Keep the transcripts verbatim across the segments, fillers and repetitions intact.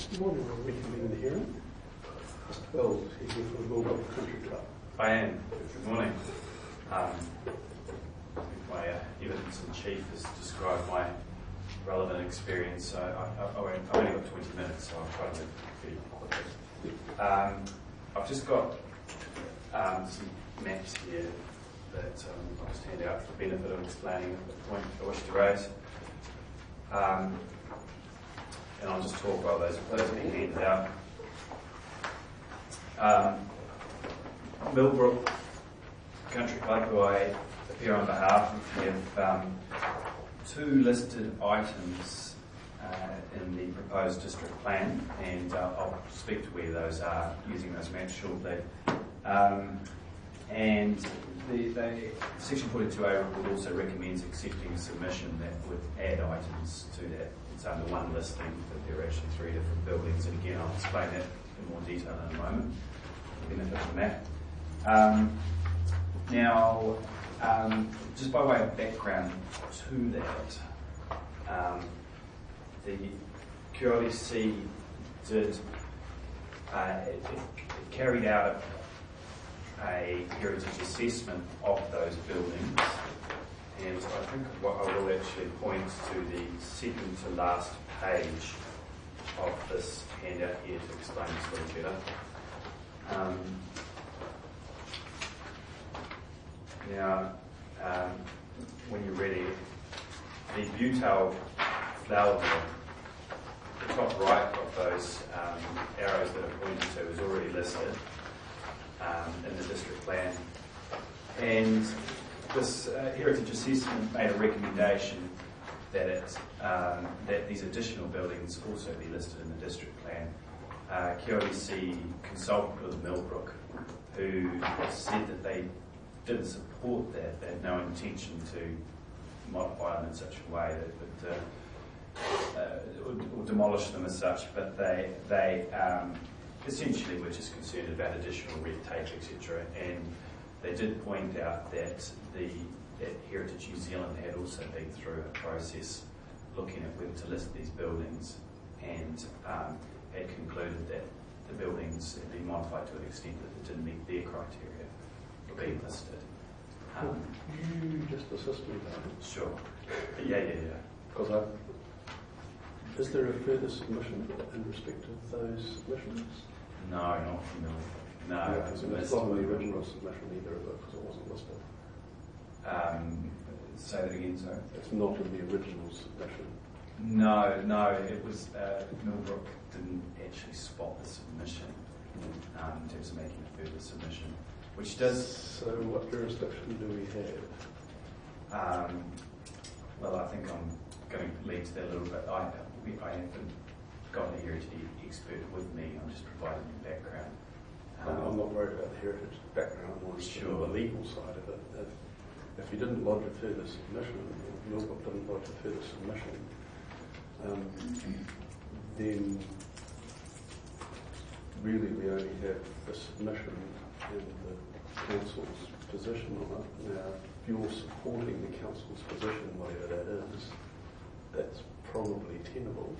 Good morning, we're reconvening the hearing. Mister Wells, you're here for the Millbrook Country Club. I am. Good morning. Um, my uh, evidence in chief has described my relevant experience, so I, I, I won't, I've only got twenty minutes, so I'll try to move pretty quickly. Um, I've just got um, some maps here that um, I'll just hand out for the benefit of explaining the point I wish to raise. Um, and I'll just talk while those, those are being handed out. Um, Millbrook Country Club, who I appear on behalf of, have um, two listed items uh, in the proposed district plan, and uh, I'll speak to where those are using those maps shortly. Um, and the, the Section forty-two A report also recommends accepting a submission that would add items to that. It's under one listing, but there are actually three different buildings, and again I'll explain that in more detail in a moment. Benefit of the map. Um, now, um, just by way of background to that, um, the Q L D C did uh, it, it carried out a, a heritage assessment of those buildings, and I think what I will actually point to the second to last page of this handout here to explain this a little better. Um, now, um, when you're ready, the Butel flower mill, the top right of those um, arrows that are pointed to is already listed um, in the district plan. And this uh, heritage assessment made a recommendation that it, um, that these additional buildings also be listed in the district plan. Uh, Q L D C consulted with Millbrook, who said that they didn't support that. They had no intention to modify them in such a way that would, uh, uh, would, would demolish them as such, but they they um, essentially were just concerned about additional red tape, et cetera. And they did point out that the that Heritage New Zealand had also been through a process looking at whether to list these buildings, and um, had concluded that the buildings had been modified to an extent that it didn't meet their criteria for being listed. Um, Could you just assist me with that? Sure. Yeah, yeah, yeah. Because I, is there a further submission in respect of those submissions? No, not familiar. No, because yeah, it's not on the original submission either, is it? Because it wasn't listed. Um, say that again, sorry. It's not in the original submission. No, no, it was, uh, Millbrook didn't actually spot the submission um, in terms of making a further submission, which does... So what jurisdiction do we have? Um, well, I think I'm going to lead to that a little bit. I, we, I haven't got a heritage expert with me, I'm just providing you background. Um, I'm not worried about the heritage background, I'm more interested in the legal side of it. If, if you didn't lodge a further submission, or Millbrook didn't lodge a further submission, Um, then really we only have the submission and the council's position on it. Now, if you're supporting the council's position, whatever that is, that's probably tenable.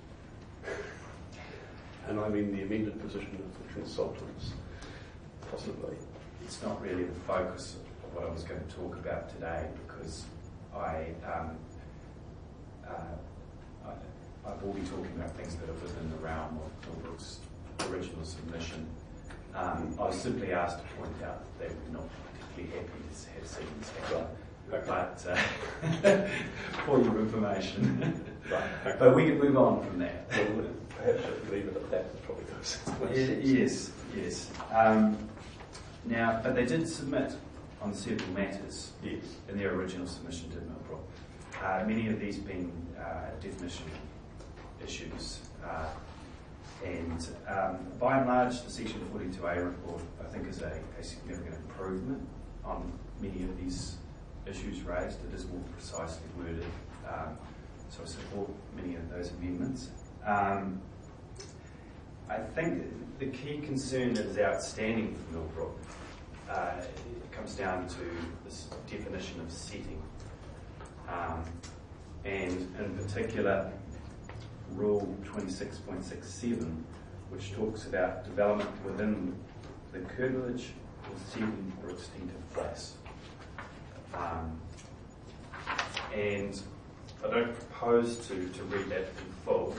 And I mean the amended position of the consultants, possibly. It's not really the focus of what I was going to talk about today, because I um, uh, I will be talking about things that are within the realm of Millbrook's original submission. Um, I was simply asked to point out that they were not particularly happy to have seen this happen. Okay. But uh, for your information. Right. Okay. But we can move on from that. Well, perhaps just leave it at that, it's probably goes. Yes, yes. Um, now, but they did submit on several matters yes. in their original submission to Millbrook. Uh, many of these being uh, definition issues, uh, and um, by and large the Section forty-two A report I think is a, a significant improvement on many of these issues raised. It is more precisely worded, um, so I support many of those amendments. Um, I think the key concern that is outstanding for Millbrook uh, comes down to this definition of setting, um, and in particular Rule twenty-six point six seven, which talks about development within the curtilage or seating or extensive place. Um, and I don't propose to, to read that in full,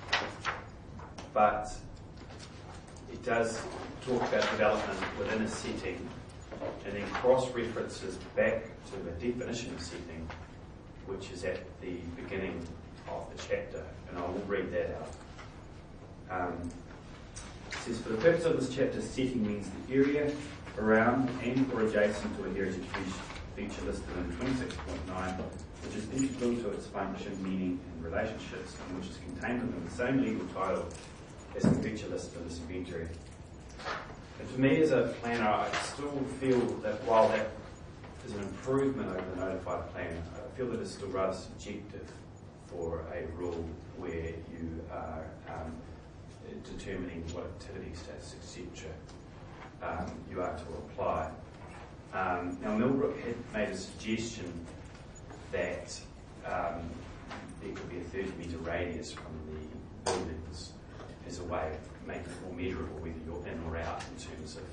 but it does talk about development within a setting and then cross-references back to the definition of setting, which is at the beginning of the chapter, and I will read that out. Um, it says, for the purpose of this chapter, setting means the area around and or adjacent to a heritage feature listed in twenty-six point nine, which is integral to its function, meaning, and relationships, and which is contained within the same legal title as the feature listed in this inventory. And for me as a planner, I still feel that while that is an improvement over the notified plan, I feel that it's still rather subjective for a rule where you are um, determining what activity status, et cetera, um, you are to apply. Um, now, Millbrook had made a suggestion that um, there could be a thirty metre radius from the buildings as a way of making it more measurable whether you're in or out in terms of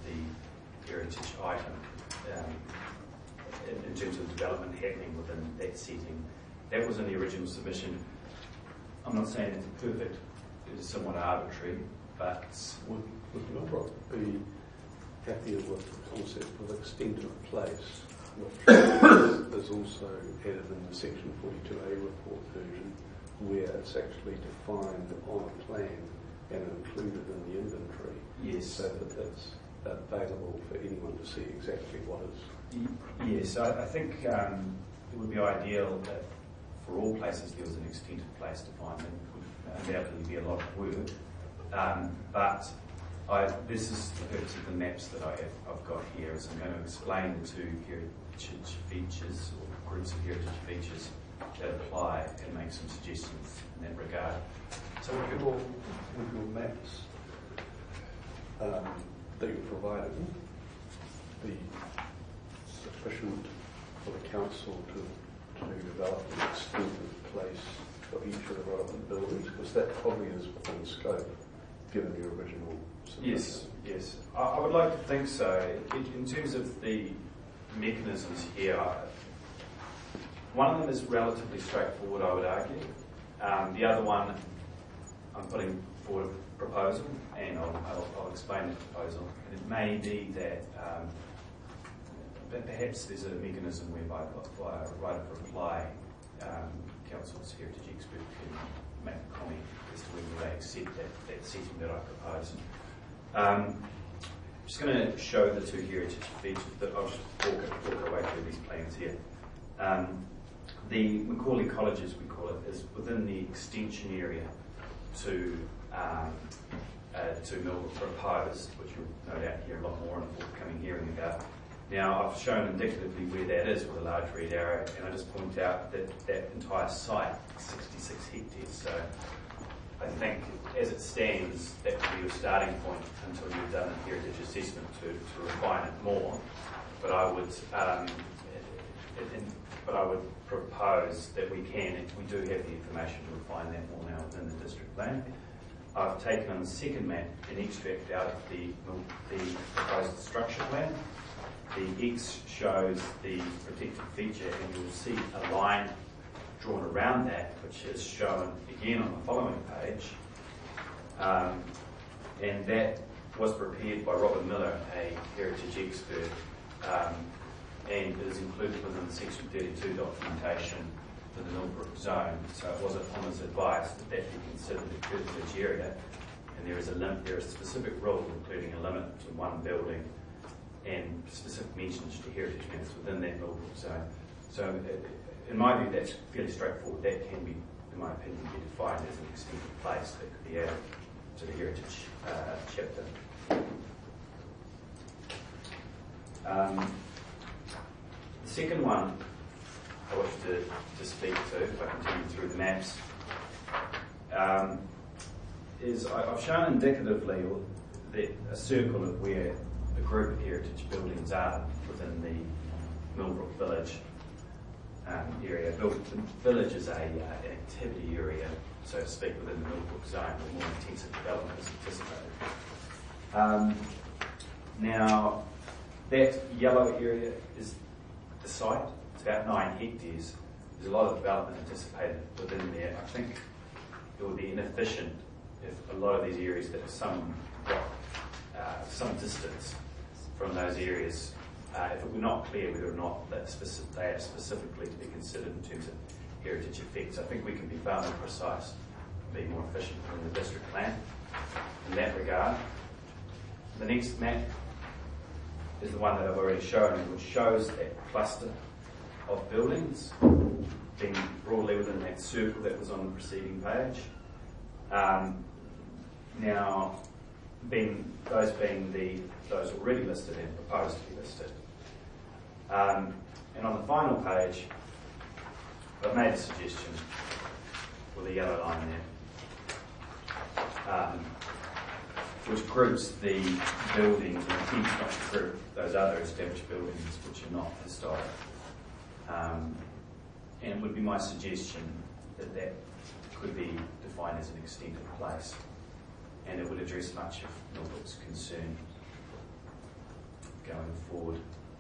the heritage item, um, in, in terms of development happening within that setting. That was in the original submission. I'm not saying it's perfect, it is somewhat arbitrary, but... Would, would Millbrook be happier with the concept of extent of place, which is also added in the section forty-two A report version, where it's actually defined on a plan and included in the inventory, yes, so that it's available for anyone to see exactly what is... Yes, I, I think um, it would be ideal that for all places there was an extent of place defined. It would undoubtedly be a lot of work, um, but I, this is the purpose of the maps that I have, I've got here, is I'm going to explain the two heritage features or groups of heritage features that apply and make some suggestions in that regard. So with your, with your maps um, that you provided, the sufficient for the council to, to develop an extensive place for each of the relevant buildings, because that probably is within scope given your original submission. Yes, yes. I, I would like to think so. In, in terms of the mechanisms here, I, one of them is relatively straightforward, I would argue. Um, the other one, I'm putting forward a proposal, and I'll, I'll, I'll explain the proposal. And it may be that um, but perhaps there's a mechanism whereby by a right of reply, um, council's heritage expert can make a comment as to whether they accept that, that setting that I propose. Um, I'm just going to show the two heritage features that I'll just walk, walk our way through these plans here. Um, the Macaulay College, as we call it, is within the extension area to um, uh, to Millbrook proposed, which you'll no doubt hear a lot more in a forthcoming hearing about. Now, I've shown indicatively where that is with a large red arrow, and I just point out that that entire site is sixty-six hectares. So I think, as it stands, that would be your starting point until you've done a heritage assessment to, to refine it more. But I would, um, it, it, but I would propose that we can, if we do have the information to refine that more now within the district plan. I've taken on the second map an extract out of the, the proposed structure plan. The X shows the protected feature, and you'll see a line drawn around that, which is shown again on the following page. Um, and that was prepared by Robert Miller, a heritage expert, um, and it is included within the section thirty-two documentation for the Millbrook zone. So it was upon his advice that that be considered a curtilage area, and there is a limit, there are specific rules, including a limit to one building and specific mentions to heritage matters within that Millbrook zone. So uh, in my view, that's fairly straightforward. That can be, in my opinion, be defined as an extended place that could be added to the heritage uh, chapter. Um, the second one I wish to, to speak to, if I continue through the maps, um, is I, I've shown indicatively that a circle of where the group of heritage buildings are within the Millbrook village. um, area. The village is a uh, activity area, so to speak, within the Millbrook zone, where more intensive development is anticipated. Um, now, that yellow area is the site. It's about nine hectares. There's a lot of development anticipated within there. I think it would be inefficient if a lot of these areas that are some uh, some distance from those areas, uh, if it were not clear whether or not that specific, they are specifically to be considered in terms of heritage effects. I think we can be far more precise, be more efficient in the district plan in that regard. The next map is the one that I've already shown, which shows that cluster of buildings being broadly within that circle that was on the preceding page. Um, now, being those being the those already listed and proposed to be listed. Um, and on the final page, I've made a suggestion with a yellow line there, um, which groups the buildings and attempts not to group those other established buildings which are not historic. Um, and it would be my suggestion that that could be defined as an extended place, and it would address much of Millbrook's concern going forward.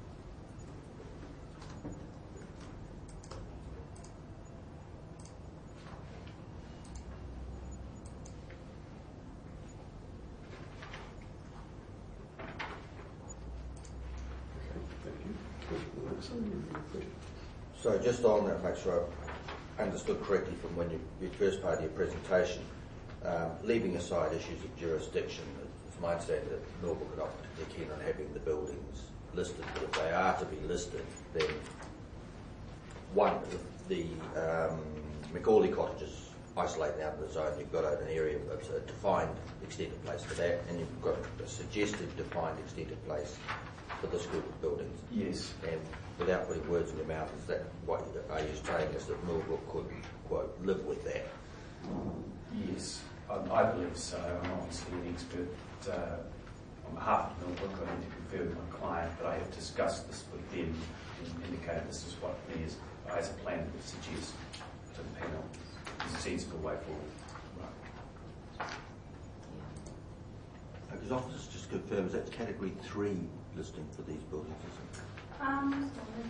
So just on that, make sure I understood correctly from when you, your first part of your presentation, um, leaving aside issues of jurisdiction, it's my understanding that Millbrook are not particularly keen on having the buildings listed, but if they are to be listed, then one, the um, Macaulay cottages isolating out of the zone, you've got an area of a defined extended place for that, and you've got a suggested defined extended place for this group of buildings. Yes. And without putting words in your mouth, is that what are you saying is that Millbrook could, quote, live with that? Yes, I, I believe so. I'm obviously an expert uh, on behalf of Millbrook. I need to confirm with my client, but I have discussed this with them and indicated this is what me as, as a plan would suggest to the panel is a sensible way forward. Right. Because officers just confirm, is that category three listing for these buildings, isn't it? Um,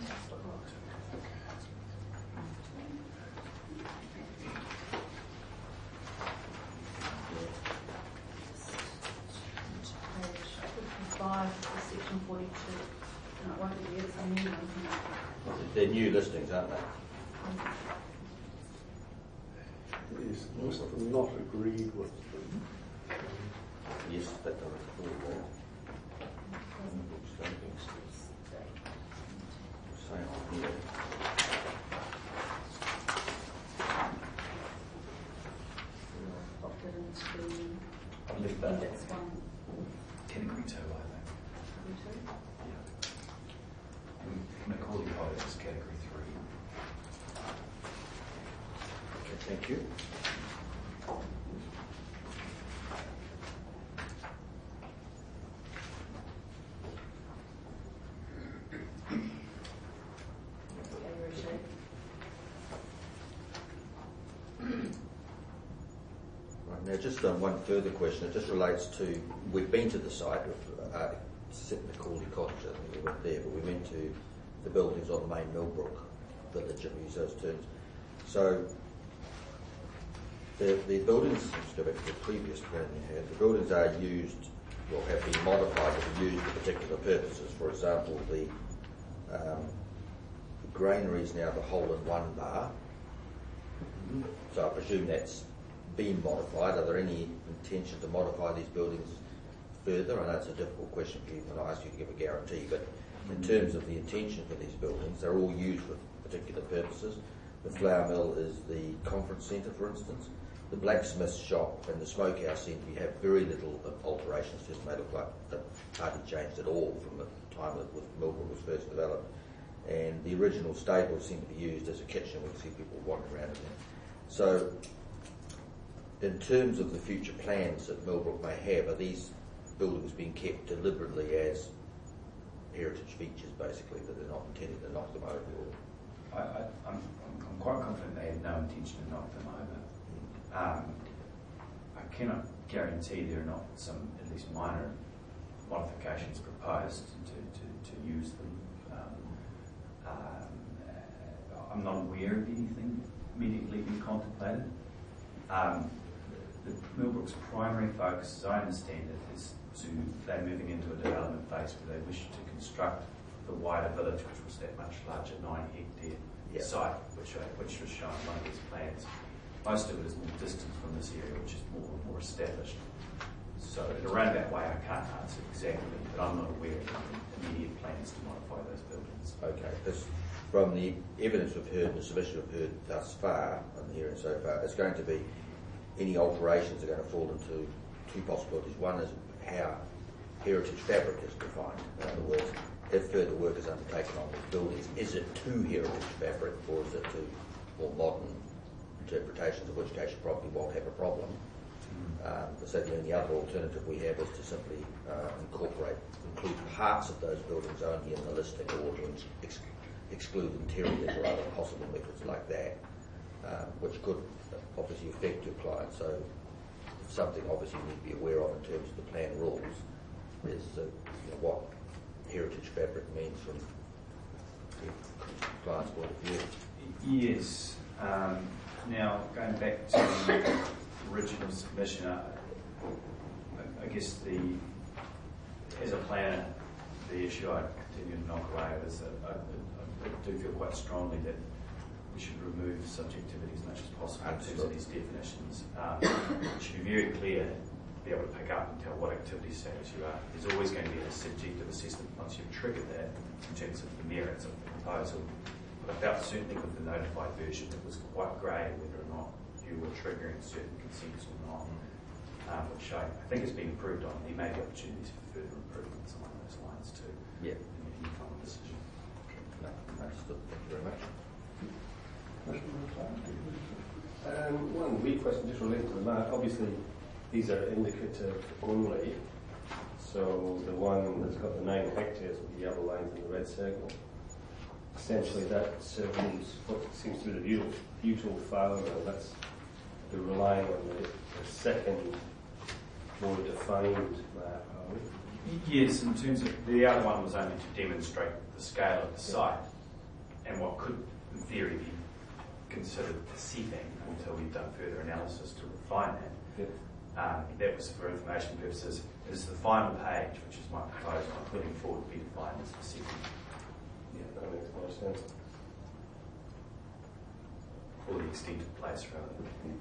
five, section forty-two. No, it won't be, it's a new one. They're new listings, aren't they? Is most of them not agreed with them? Yes, that does recall that. Say on here. Opted into I've left that index one. category two, I think. Category two. Yeah. And Macaulay Cottage is category three. Okay, thank you. Now, just um, one further question. It just relates to, we've been to the site of uh, Macaulay Cottage, I think we went there, but we went to the buildings on the main Millbrook village, if we use those terms. So, the, the buildings, let's go back to the previous plan you had, the buildings are used, or have been modified to be used for particular purposes. For example, the, um, the granary is now the hole-in-one bar. So I presume that's been modified. Are there any intention to modify these buildings further? I know it's a difficult question for you when I ask you to give a guarantee, but in terms of the intention for these buildings, they're all used for particular purposes. The flour mill is the conference centre, for instance. The blacksmith shop and the smokehouse seem to be, have very little alterations, just may look like they've hardly changed at all from the time that Millbrook was first developed. And the original stables seem to be used as a kitchen. We see people wandering around in there. So, in terms of the future plans that Millbrook may have, are these buildings being kept deliberately as heritage features, basically, that they're not intended to knock them over? Or I, I, I'm, I'm quite confident they had no intention to knock them over. Um, I cannot guarantee there are not some, at least minor, modifications proposed to, to, to use them. Um, um, I'm not aware of anything immediately being contemplated. Um, the Millbrook's primary focus, as I understand it, is to they're moving into a development phase where they wish to construct the wider village, which was that much larger nine hectare Yeah. site, which I, which was shown in one of these plans. Most of it is more distant from this area, which is more more established. So in a roundabout way, I can't answer exactly, but I'm not aware of any immediate plans to modify those buildings. Okay, because from the evidence we've heard, the submission we've heard thus far, on the hearing so far, it's going to be any alterations are going to fall into two possibilities. One is how heritage fabric is defined. In other words, if further work is undertaken on these buildings, is it to heritage fabric or is it to more modern interpretations, of which case you probably won't have a problem. Um, so the only other alternative we have is to simply uh, incorporate, include parts of those buildings only in the listing, or to ex- exclude interiors or other possible methods like that, um, which could obviously affect your client. So something obviously you need to be aware of in terms of the plan rules is uh, you know, what heritage fabric means from the client's point of view. Yes. Um, now, going back to the original submission, I, I guess the as a planner, the issue I continue to knock away is that I, I, I do feel quite strongly that we should remove subjectivity as much as possible in terms of these definitions. Um, it should be very clear, be able to pick up and tell what activity status you are. There's always going to be a subjective assessment once you've triggered that in terms of the merits of the proposal. But I felt certainly with the notified version it was quite grey whether or not you were triggering certain consents or not, um, which I, I think has been improved on. There may be opportunities for further improvements along those lines too. Yeah. In your final decision. No, understood. Thank you very much. Um, one wee question just related to the map. Obviously, these are indicative only. So the one that's got the nine hectares with the yellow lines and the red circle, essentially that circles what seems to be the beautiful, beautiful flower, and that's they're relying on the, the second, more defined map, are we? Yes, in terms of the other one was only to demonstrate the scale of the site and what could, in theory, be considered the setting until we've done further analysis to refine that. Yep. Um, that was for information purposes. It is the final page, which is my proposal I'm putting forward, to be defined as the setting. Yeah, that makes more sense. Or the extent of place, rather.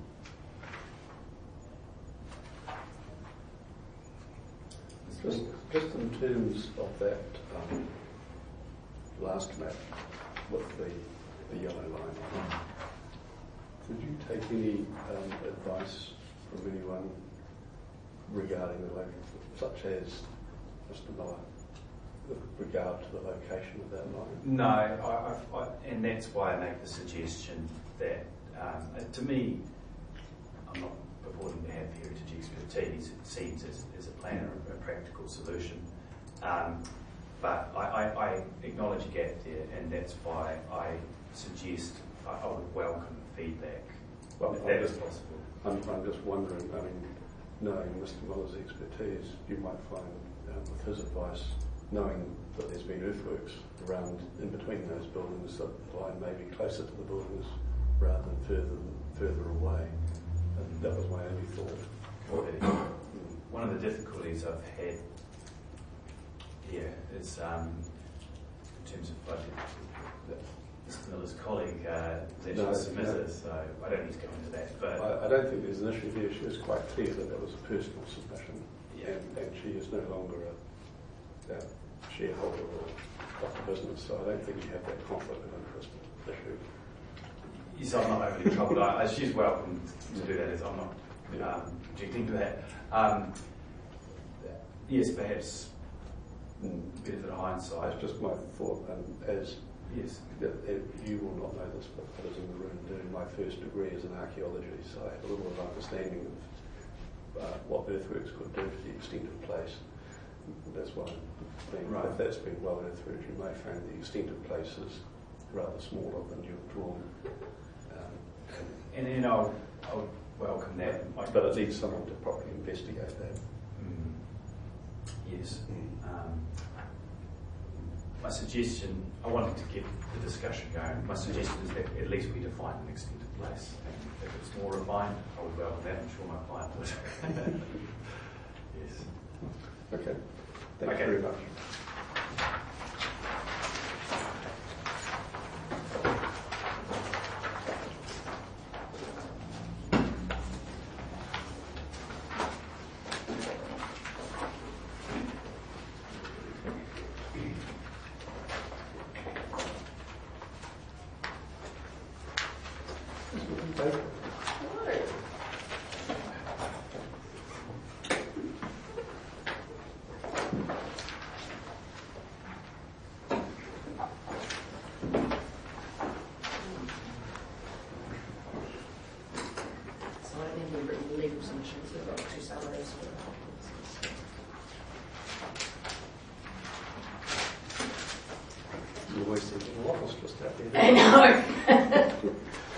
Just, just in terms of that um, last map with the, the yellow line on it, could you take any um, advice from anyone regarding the location, such as Mister Miller, with regard to the location of that line? No, I, I, I, and that's why I make the suggestion that, um, uh, to me, I'm not purporting to have heritage expertise. It seems as, as a planner a, a practical solution. Um, but I, I, I acknowledge a gap there, and that's why I suggest I, I would welcome feedback Well, if I'm that is just- possible. I'm, I'm just wondering, I mean, knowing Mister Miller's expertise, you might find um, with his advice, knowing that there's been earthworks around in between those buildings, that the line may be closer to the buildings rather than further further away. And that was my only thought. Well, one of the difficulties I've had here is um, in terms of budget. Mister Miller's colleague uh, is actually No, a submitter, no. so I don't need to go into that. But I, I don't think there's an issue here. She was quite clear that that was a personal submission, Yeah. and, and she is no longer a, a shareholder or of the business, so I don't think you have that conflict of interest issue. yes, I'm not overly troubled. I, she's welcome to do that, as I'm not um, objecting to that. Um, yes, perhaps benefit of hindsight. It's just my thought, and as Yes. that, uh, you will not know this, but others in the room do. My first degree is in archaeology, so I have a little bit of understanding of uh, what earthworks could do to the extent of place. That's why I mean, Right. if that's been well earthworks, you may find the extent of place is rather smaller than you've drawn. Um, And then I'll, I'll welcome that. I- but it needs someone to properly investigate that. Mm. Yes. Um, my suggestion, I wanted to get the discussion going. My suggestion is that at least we define an extended place. And if it's more refined, I would welcome that. I'm sure my client would. Yes. Okay. Thank Okay. you very much. So I don't have any written legal submissions, we've got two summaries. You always think of a office just out there. I know.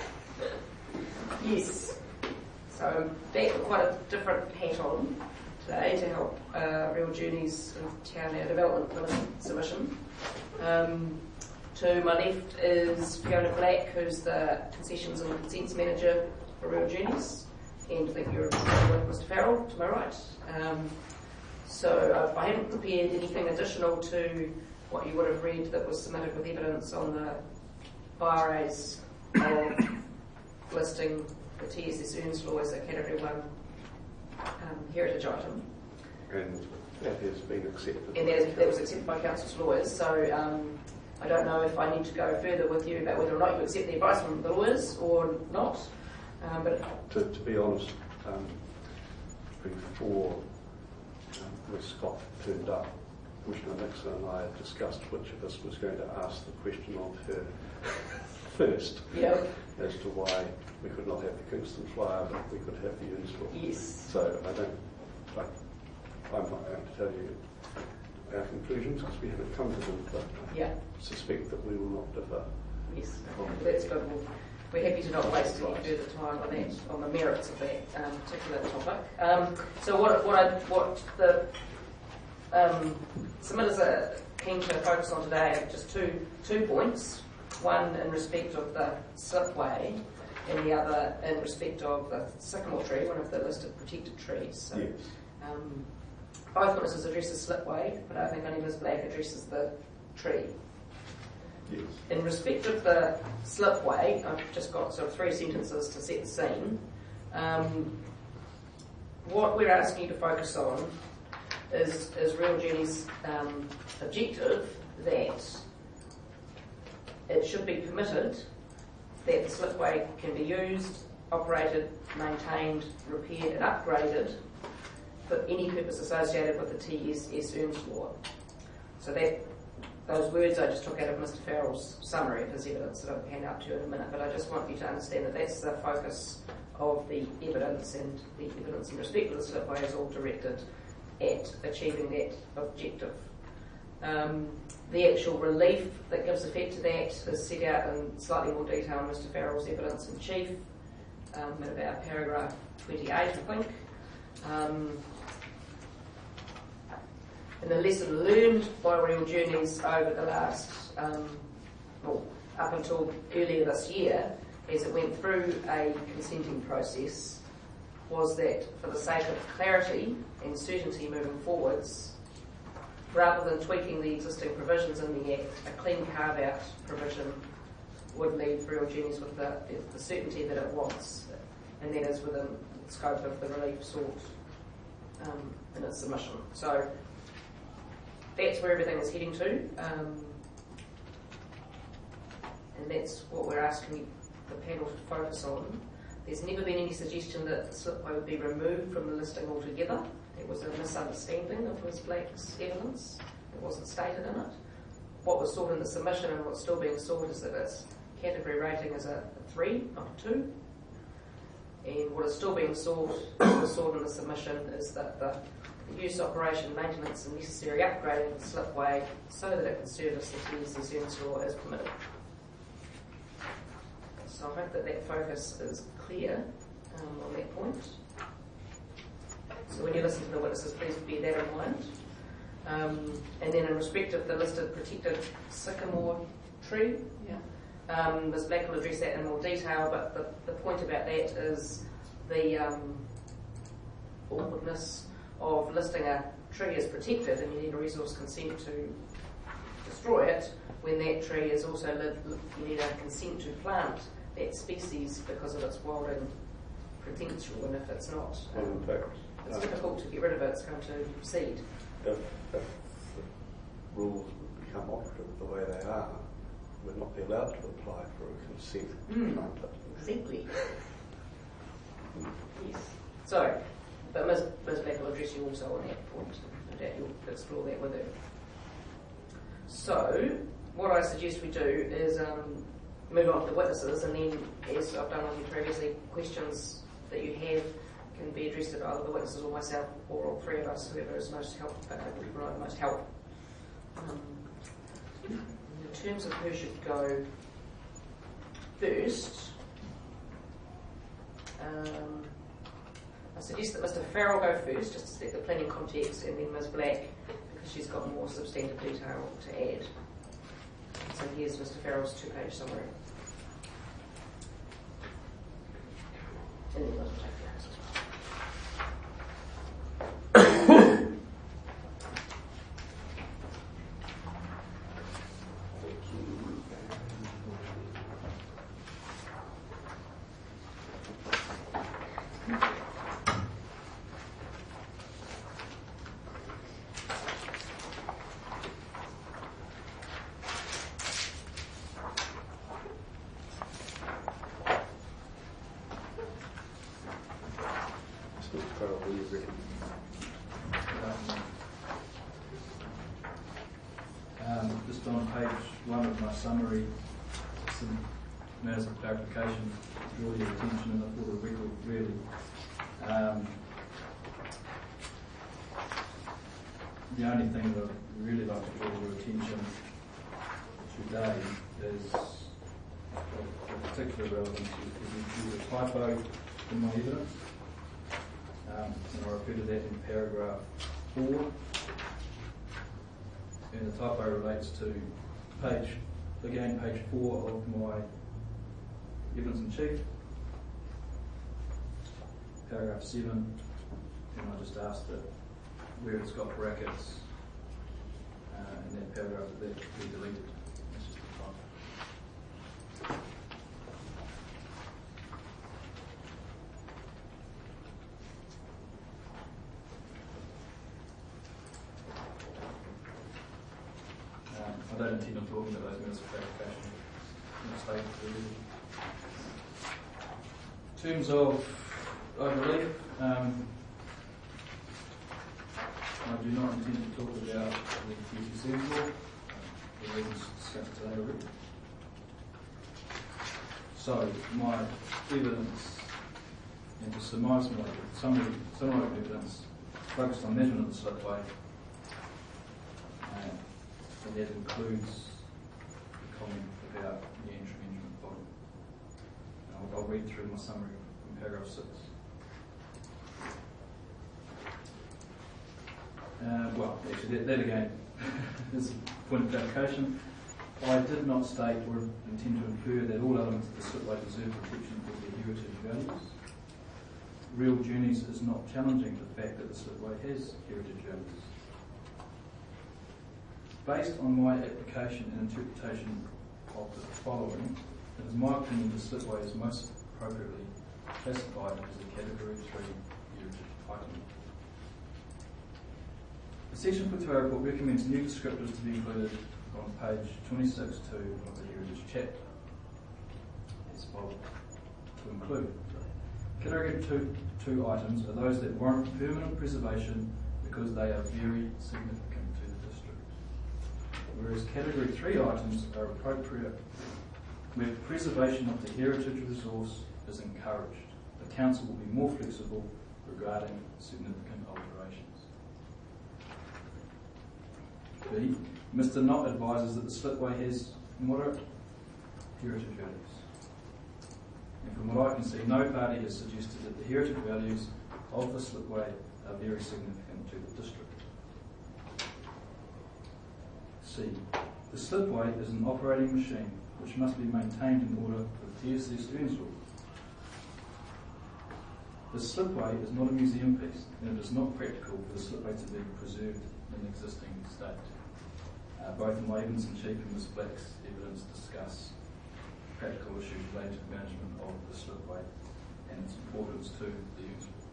Yes. So I'm back with quite a different hat on today to help uh, Real Journeys and Town Air Development submission. Um, to my left is Fiona Black, who's the Concessions and Consents Manager for Real Journeys, and I think you're with Mister Farrell to my right. Um, so uh, I haven't prepared anything additional to what you would have read that was submitted with evidence on the I R As of listing the T S S Earns Law as a Category one um, heritage item. And that has been accepted. And that, is, that was accepted by Council's lawyers, so um, I don't know if I need to go further with you about whether or not you accept the advice from the lawyers or not. Um, but To, to be honest, um, before um, when Scott turned up, Commissioner Nixon and I had discussed which of us was going to ask the question of her first, yeah, as to why we could not have the Kingston Flyer, but we could have the Earns Law. yes, So I don't, like, I'm not going to tell you our conclusions because we haven't come to them, but I yeah, suspect that we will not differ. yes. That's good. Well, we're happy to not waste any further time on that, on the merits of that um, particular topic. Um, so what, what, I, what the um, submitters are keen to focus on today are just two two points. One in respect of the slipway, and the other in respect of the sycamore tree, one of the listed protected trees. So, Yes. um, both witnesses address the slipway, but I think only Miz Black addresses the tree. Yes. In respect of the slipway, I've just got sort of three sentences to set the scene. Um, what we're asking you to focus on is, is Real Journeys' um, objective that it should be permitted that the slipway can be used, operated, maintained, repaired and upgraded for any purpose associated with the T S S Earns Law. So that those words I just took out of Mister Farrell's summary of his evidence that I'll hand out to you in a minute, but I just want you to understand that that's the focus of the evidence, and the evidence in respect of the slipway is all directed at achieving that objective. Um, the actual relief that gives effect to that is set out in slightly more detail in Mister Farrell's evidence in chief, um, in about paragraph twenty-eight, I think. Um, and the lesson learned by Real Journeys over the last, um, well, up until earlier this year, as it went through a consenting process, was that for the sake of clarity and certainty moving forwards, rather than tweaking the existing provisions in the Act, a clean carve-out provision would leave Real Journeys with the, the certainty that it wants, and that is within the scope of the relief sought um, in its submission. So that's where everything is heading to, um, and that's what we're asking the panel to focus on. There's never been any suggestion that the slipway would be removed from the listing altogether. It was a misunderstanding of Miz Blake's evidence. It wasn't stated in it. What was sought in the submission and what's still being sought is that its category rating is a three, not a two. And what is still being sought, was sought in the submission, is that the, the use, operation, maintenance and necessary upgrading of the slipway so that it can service the T S S Earns Law as permitted. So I hope that that focus is clear um, on that point. So when you listen to the witnesses, please bear that in mind. Um, and then in respect of the listed protected sycamore tree, Yeah. um, Miz Black will address that in more detail, but the, the point about that is the um, awkwardness of listing a tree as protected and you need a resource consent to destroy it when that tree is also li- li- you need a consent to plant that species because of its wilding potential, and if it's not, Well, um, in fact, it's um, difficult to get rid of it, it's going to proceed. if, if the rules would become operative the way they are, we'd not be allowed to apply for a consent to Mm. plant it. Exactly. Yes. So, but Miz Miz Black will address you also on that point. No doubt you'll explore that with her. So, what I suggest we do is um, move on to the witnesses, and then, as I've done on you previously, questions that you have can be addressed to either the witnesses or myself, or all three of us, whoever is most help, uh, will provide most help. Um, in terms of who should go first, um, I suggest that Mister Farrell go first, just to set the planning context, and then Miz Black, because she's got more substantive detail to add. So here's Mister Farrell's two-page summary. And then Miz will take the notes as well. Mister Farrell, will you read? Um, just on page one of my summary, some matters of clarification to draw your attention and for the record, really. Um, the only thing that I'd really like to draw your attention today is of particular relevance is, is a typo in my evidence. Um, and I refer to that in paragraph four. And the typo relates to page, again, page four of my evidence in chief, paragraph seven, and I just asked that where it's got brackets uh, in that paragraph that be deleted. That's just a typo. Um, I don't intend on talking about those minutes of clarification in the statement. In terms of overleaf, um, I do not intend to talk about the T C C law, the reasons discussed today already. So, my evidence, and to surmise my summary, summary of evidence, focused on measurement of the slipway, uh, and that includes the comment about the entry management body. I'll, I'll read through my summary from paragraph six. Uh, well, actually, that, that again is a point of clarification. I did not state or intend to infer that all elements of the slipway deserve protection for their heritage values. Real Journeys is not challenging the fact that the slipway has heritage values. Based on my application and interpretation of the following, it is my opinion the slipway is most appropriately classified as a Category three heritage item. The section put to our report recommends new descriptors to be included on page twenty-six two of the heritage chapter. As follows. To include Category two, two items are those that warrant permanent preservation because they are very significant to the district. Whereas Category three items are appropriate where preservation of the heritage resource is encouraged. The Council will be more flexible regarding significant alterations. B. Mister Knott advises that the slipway has moderate heritage values. And from what I can see, no party has suggested that the heritage values of the slipway are very significant to the district. C. The slipway is an operating machine which must be maintained in order for the T S S Earns Law. The slipway is not a museum piece, and it is not practical for the slipway to be preserved in existing state. Uh, both my evidence in chief and Miz Black's evidence discuss practical issues related to management of the slipway and its importance to the Earns Law.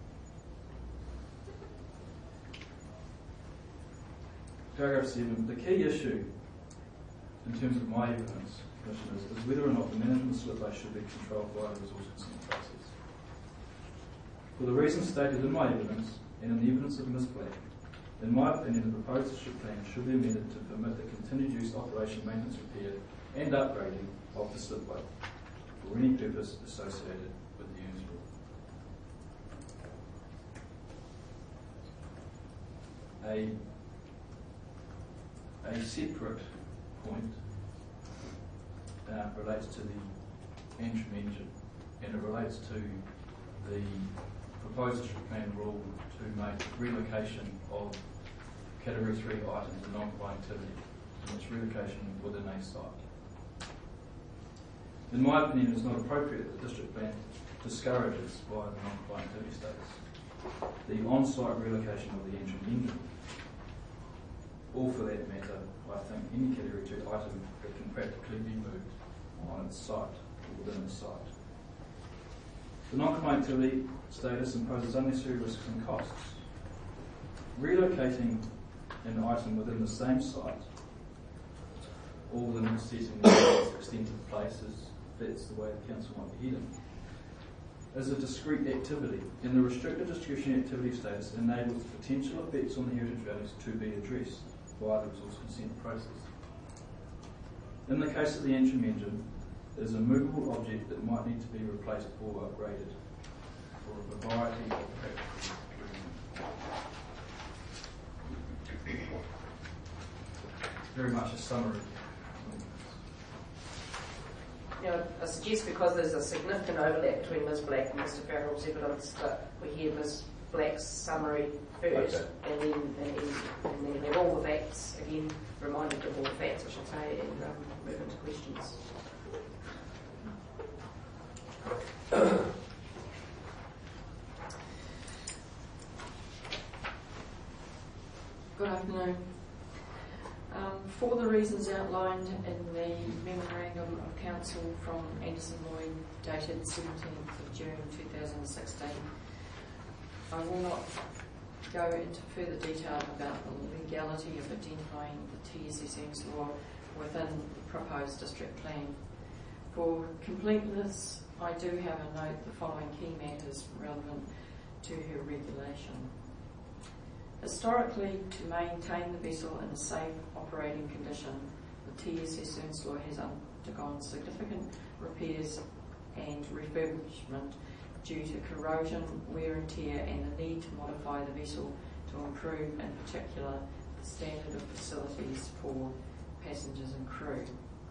Paragraph seven. The key issue in terms of my evidence, Commissioners, is whether or not the management of the slipway should be controlled by the resource consent process. For the reasons stated in my evidence and in the evidence of Miz Black, in my opinion, the proposed district plan should be amended to permit the continued use, operation, maintenance, repair and upgrading of the slipway for any purpose associated with the Earns Law. A A separate point uh, relates to the Antrim engine, and it relates to the proposed district plan rule to make relocation of category three items a non-compliant activity, and its relocation within a site. In my opinion, it is not appropriate that the district plan discourages via the non-compliant activity status the on-site relocation of the Antrim engine. Or for that matter, I think any category two item that can practically be moved on its site or within its site. The non-compliant activity status imposes unnecessary risks and costs. Relocating an item within the same site, all within assessing the extent of the places, that's the way the council might be heading, is a discrete activity, and the restricted distribution activity status enables the potential effects on the heritage values to be addressed via the resource consent process. In the case of the Antrim engine, it is a movable object that might need to be replaced or upgraded for a variety of practical reasons. Very much a summary. You know, I suggest because there's a significant overlap between Miz Black and Mister Farrell's evidence that we hear Miz Black's summary first, Okay. and then and then, and then have all the facts again, reminded of all the facts, I should say, and um, move into questions. Good afternoon. Um, for the reasons outlined in the memorandum of council from Anderson Lloyd dated seventeenth of June two thousand sixteen, I will not go into further detail about the legality of identifying the T S S Earns Law within the proposed district plan. For completeness, I do have a note the following key matters relevant to her regulation. Historically, to maintain the vessel in a safe operating condition, the T S S Earns Law has undergone significant repairs and refurbishment due to corrosion, wear and tear, and the need to modify the vessel to improve, in particular, the standard of facilities for passengers and crew.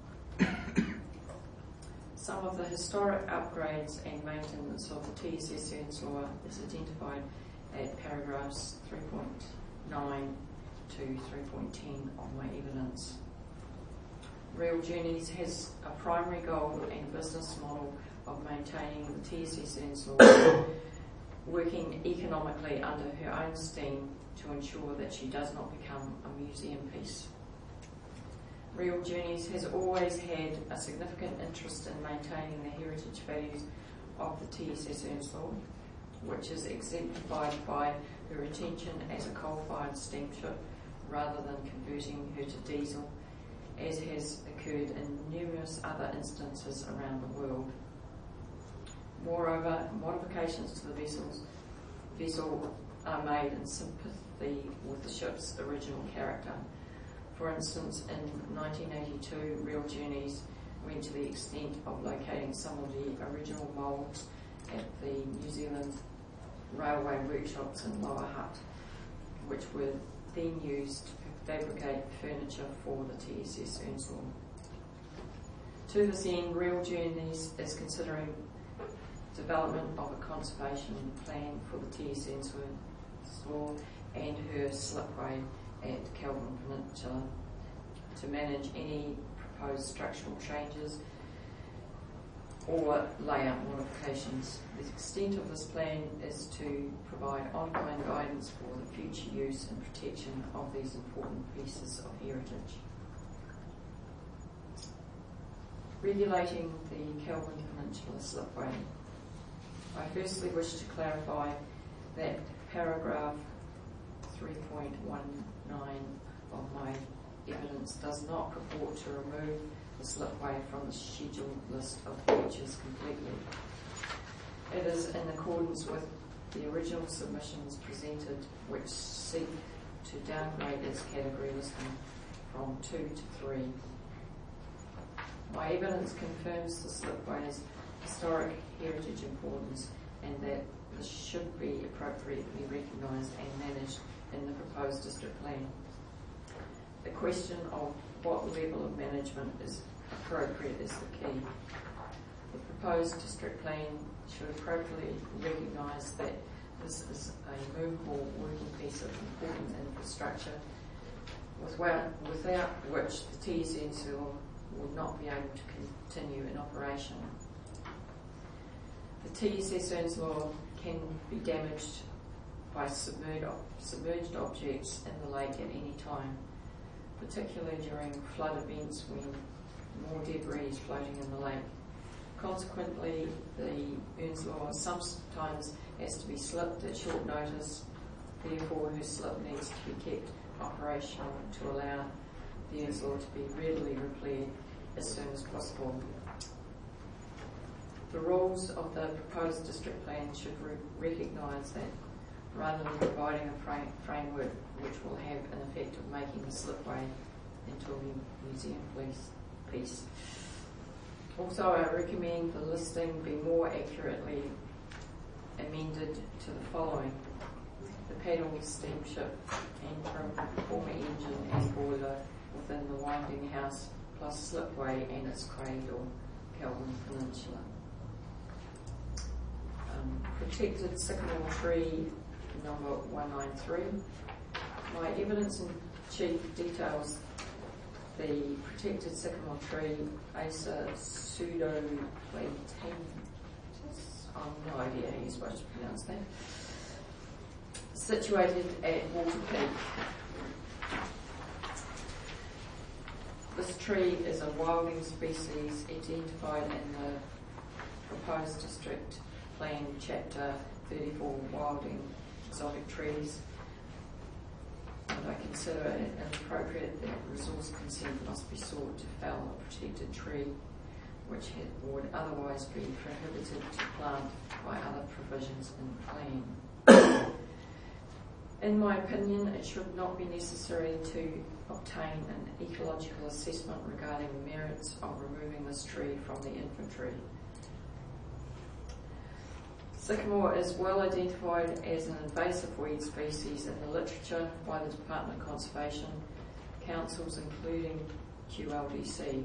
Some of the historic upgrades and maintenance of the T S S Earns Law is identified at paragraphs three point nine to three point ten of my evidence. Real Journeys has a primary goal and business model of maintaining the T S S Earns Law, working economically under her own steam to ensure that she does not become a museum piece. Real Journeys has always had a significant interest in maintaining the heritage values of the T S S Earns Law, which is exemplified by her retention as a coal-fired steamship rather than converting her to diesel, as has occurred in numerous other instances around the world. Moreover, modifications to the vessels, vessel are made in sympathy with the ship's original character. For instance, in nineteen eighty-two, Real Journeys went to the extent of locating some of the original moulds at the New Zealand Railway workshops in Lower Hutt, which were then used to fabricate furniture for the T S S Earns Law. To this end, Real Journeys is considering development of a conservation plan for the T S Earnslaw and her slipway at Kelvin Peninsula to manage any proposed structural changes or layout modifications. The extent of this plan is to provide ongoing guidance for the future use and protection of these important pieces of heritage. Regulating the Kelvin Peninsula slipway. I firstly wish to clarify that paragraph three point one nine of my evidence does not purport to remove the slipway from the scheduled list of features completely. It is in accordance with the original submissions presented, which seek to downgrade its category listing from two to three. My evidence confirms the slipway's historic heritage importance and that this should be appropriately recognised and managed in the proposed district plan. The question of what level of management is appropriate is the key. The proposed district plan should appropriately recognise that this is a movable working piece of important infrastructure without, without which the T S Earnslaw would not be able to continue in operation. The T S S Earnslaw can be damaged by submerged, submerged objects in the lake at any time, particularly during flood events when more debris is floating in the lake. Consequently, the Earnslaw sometimes has to be slipped at short notice, therefore her slip needs to be kept operational to allow the Earnslaw to be readily repaired as soon as possible. The rules of the proposed district plan should re- recognise that rather than providing a frame- framework which will have an effect of making the slipway into a museum piece. Also, I recommend the listing be more accurately amended to the following: the paddle steamship and former engine and boiler within the winding house, plus slipway and its cradle, Kelvin Peninsula. Um, protected sycamore tree number one nine three. My evidence in chief details the protected sycamore tree, Acer pseudo-platanus. I've no idea how you're supposed to pronounce that. Situated at Water Peak. This tree is a wilding species identified in the proposed district plan chapter thirty-four, wilding exotic trees. And I consider it inappropriate that resource consent must be sought to fell a protected tree which would otherwise be prohibited to plant by other provisions in the plan. In my opinion, it should not be necessary to obtain an ecological assessment regarding the merits of removing this tree from the inventory. Sycamore is well identified as an invasive weed species in the literature by the Department of Conservation councils, including Q L D C.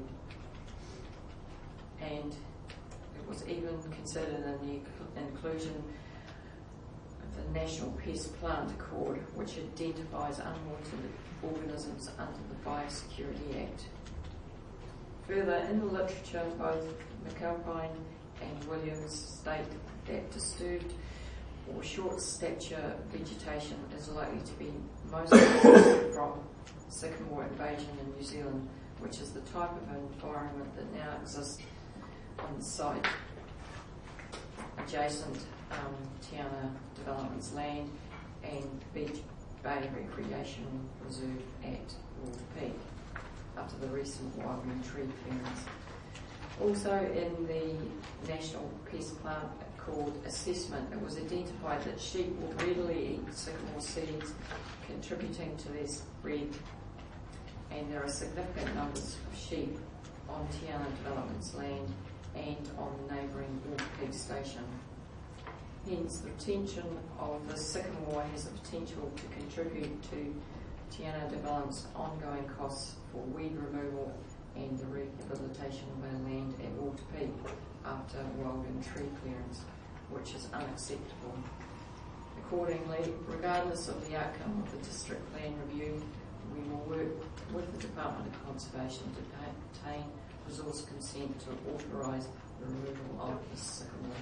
And it was even considered in the inclusion of the National Pest Plant Accord, which identifies unwanted organisms under the Biosecurity Act. Further, in the literature, both McAlpine and Williams state that disturbed or short stature vegetation is likely to be most affected from sycamore invasion in New Zealand, which is the type of environment that now exists on the site adjacent um, Tiana Developments land and Beach Bay Recreational Reserve at Water Peak after the recent wilding tree clearance. Also in the National Pest Plant Accord assessment, it was identified that sheep will readily eat sycamore seeds, contributing to their spread, and there are significant numbers of sheep on Tiana Developments land and on the neighbouring Water Peak station. Hence, the retention of the sycamore has the potential to contribute to Tiana Developments' ongoing costs for weed removal and the rehabilitation of our land at Water Peak after wilding tree clearance. which is unacceptable. Accordingly, regardless of the outcome of the district plan review, we will work with the Department of Conservation to obtain resource consent to authorise the removal of the sycamore.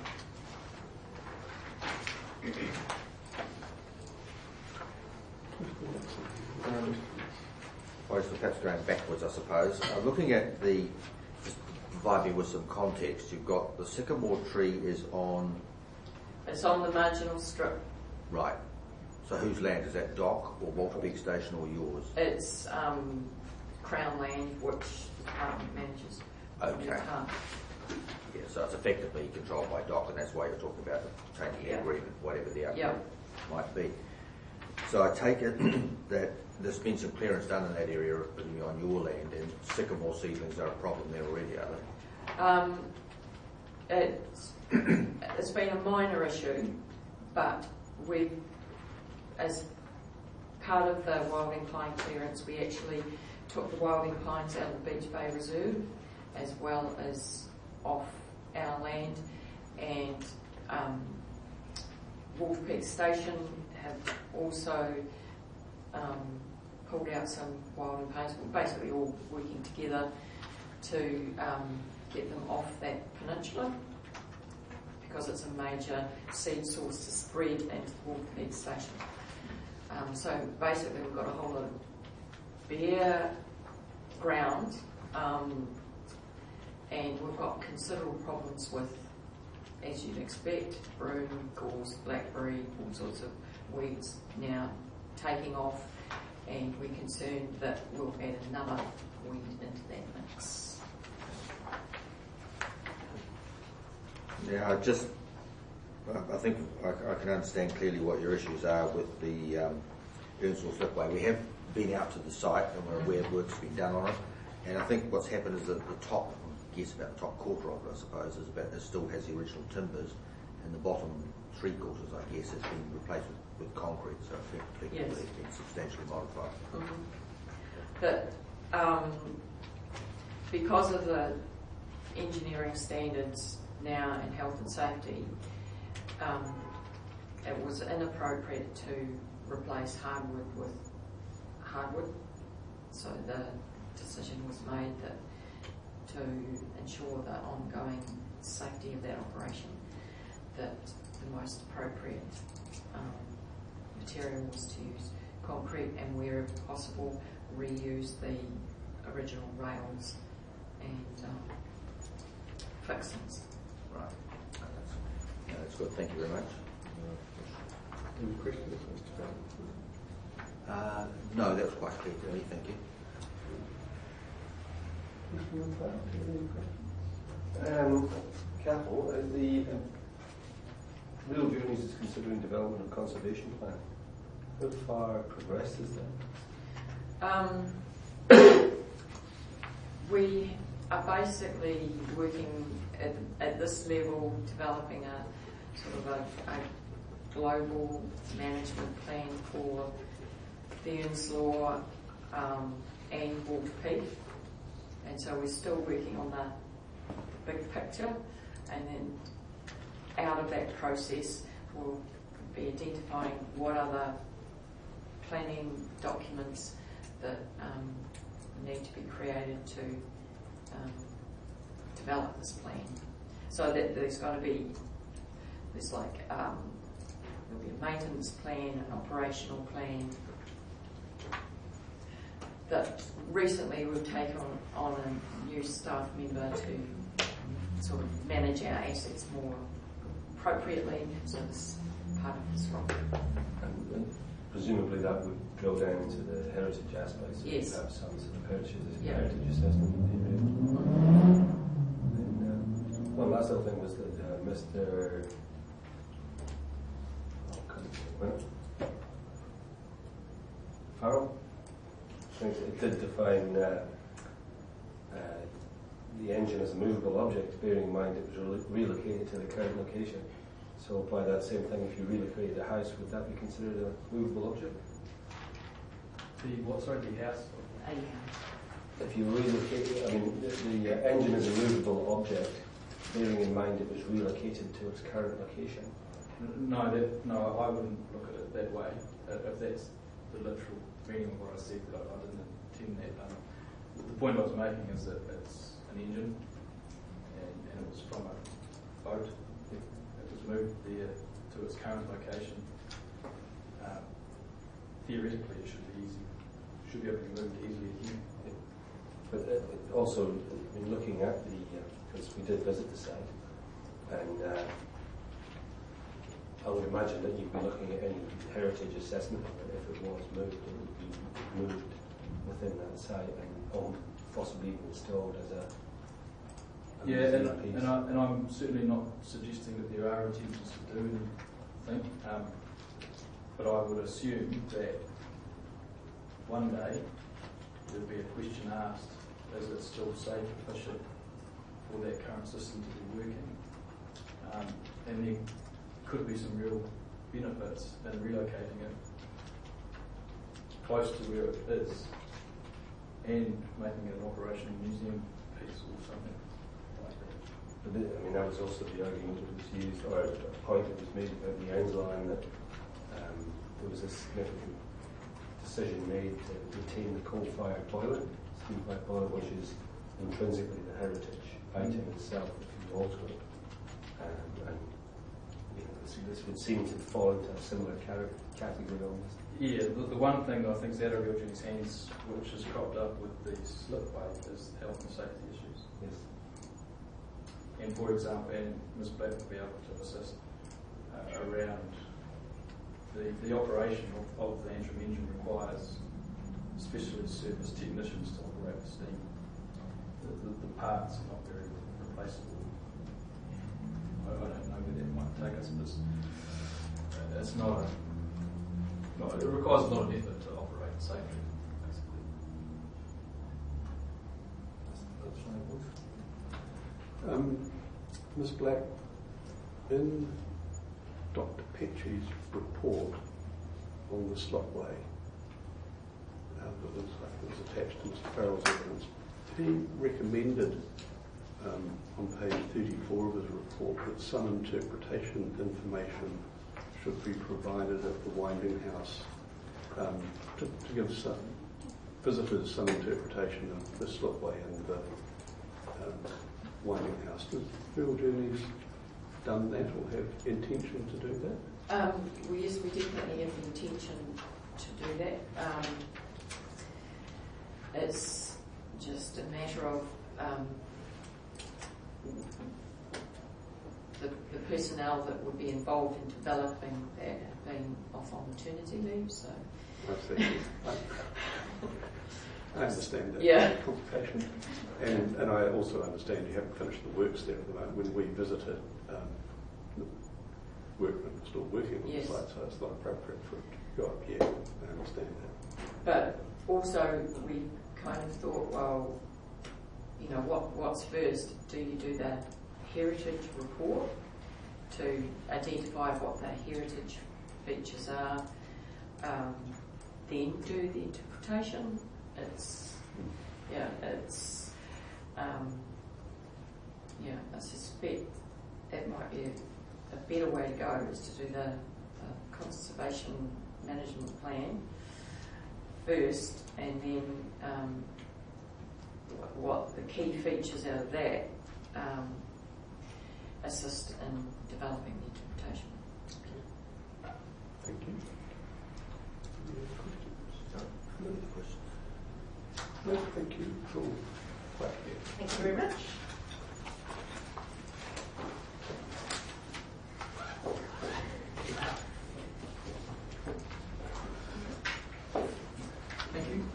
Um, I was perhaps going backwards, I suppose. Uh, looking at the, just provide me with some context. You've got the sycamore tree is on. It's on the marginal strip. Right. So whose land is that? Dock or Walter Peak Station or yours? It's um, Crown land, which the department manages. Okay. Yeah, so it's effectively controlled by Dock, and that's why you're talking about changing the Yeah. agreement, whatever the outcome Yeah. might be. So I take it that there's been some clearance done in that area on your land, and sycamore seedlings are a problem there already, are they? Um, it's, it's been a minor issue, but we, as part of the Wilding Pine clearance, we actually took the Wilding Pines out of the Beach Bay Reserve, as well as off our land, and um, Wolf Peak Station have also um, pulled out some Wilding Pines. We're basically all working together to um, get them off that peninsula, because it's a major seed source to spread into the Wolf Peak Station. Um, so basically we've got a whole lot of bare ground, um, and we've got considerable problems with, as you'd expect, broom, gorse, blackberry, all sorts of weeds now taking off, and we're concerned that we'll add another weed into that mix. Yeah, I just, I think I, I can understand clearly what your issues are with the um, Earnshaw Slipway. We have been out to the site and we're aware work's been done on it, and I think what's happened is that the top, I guess about the top quarter of it, I suppose, is about, it still has the original timbers, and the bottom three quarters, I guess, has been replaced with, with concrete, so effectively Yes. it's been substantially modified. Mm-hmm. But um, because of the engineering standards now in health and safety, um, it was inappropriate to replace hardwood with hardwood. So the decision was made that to ensure the ongoing safety of that operation, that the most appropriate um, material was to use concrete, and where possible reuse the original rails and um, fixings. Right. No, that's, no, that's good. Thank you very much. Any questions, Mister Brown? Uh, no, that was quite clear to me. Thank you. Mister Brown, do you have any questions? Um, Cathal, uh, the uh, Real Journeys is considering development of conservation plan. How far progressed is that? Um, we are basically working at, at this level, developing a sort of a, a global management plan for the Earnslaw um, and Wolf Peak, and so we're still working on the big picture, and then out of that process we'll be identifying what other planning documents that um, need to be created to um, develop this plan. So that there's going to be, there's like, um, there'll be a maintenance plan, an operational plan. That recently we've taken on, on a new staff member to sort of manage our assets more appropriately, so this is part of this role. And, and presumably that would drill down into the heritage aspects. So Yes. you have some sort of heritage, Yeah. heritage assessment in the area. And, um, one last little thing was that uh, Mister Oh, couldn't think of it. Farrell? I think it did define uh, uh, the engine as a movable object, bearing in mind it was re- relocated to the current location. So by that same thing, if you relocated the house, would that be considered a movable object? The what? Sorry, the house. Anyhow. If you relocate, I mean, the, the uh, engine is a movable object. bearing in mind it was relocated to its current location? No, that, no, I wouldn't look at it that way. Uh, If that's the literal meaning of what I said, that I, I didn't intend that. Um, the point I was making is that it's an engine, and, and it was from a boat. It, it was moved there to its current location. Um, theoretically, it should be easy. Should be able to be moved easily here. But uh, it also, in looking at the, because uh, we did visit the site, and uh, I would imagine that you'd be looking at any heritage assessment of it. If it was moved, it would be moved within that site and um, possibly even installed as a, a Yeah, and, museum piece. and, I, and I'm certainly not suggesting that there are intentions to do anything, um, but I would assume that one day there'll be a question asked, is it still safe, efficient for that current system to be working? Um, and there could be some real benefits in relocating it close to where it is and making it an operational museum piece or something like that. But the, I mean, that was also the argument that was used, or a point that was made about the Owens line, that um, there was a significant decision made to retain the coal-fired boiler, steam-fired boiler, which is intrinsically the heritage item itself, if you alter it. Um, and you know, this, this would seem to fall into a similar car- category almost. Yeah, the, the one thing that I think is out of Eugenie's hands, which has cropped up with the slipway, is health and safety issues. Yes. And for example, and Miz Black will be able to assist uh, around the, the operation of, of the Antrim engine requires specialist service technicians to operate the steam. The, the, the parts are not very replaceable. I, I don't know where that might take us, but it's, uh, it's not a No, it requires a lot of effort to operate safely, basically. Um, Miz Black, in Doctor Petchy's report on the slotway uh, that was, uh, was attached to Mister Farrell's evidence, he recommended um, on page thirty-four of his report that some interpretation information should be provided at the Winding House um, to, to give some visitors some interpretation of the slotway and the um, Winding House. Does Bill Journeys done that or have intention to do that? Um, well, yes, we definitely have the intention to do that. Um, it's just a matter of um, the, the personnel that would be involved in developing that have been off on maternity leave, so. I see. I, I understand that Yeah. complication. And, and I also understand you haven't finished the works there at the moment. When we visited, um, the workmen were still working on Yes. the site, so it's not appropriate for it to go up yet. I understand that. But also we kind of thought, well, you know, what what's first? Do you do the heritage report to identify what the heritage features are, um, then do the interpretation? It's, yeah, it's, um, yeah, I suspect that might be a, a better way to go, is to do the, the conservation management plan first, and then um, what, what the key features out of that um, assist in developing the interpretation. Thank you. No other questions? No, thank you. It's all quite clear. Thank you very much. Thank you.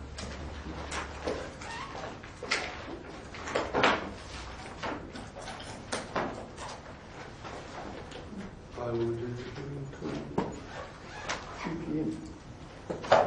I will do it until two p m.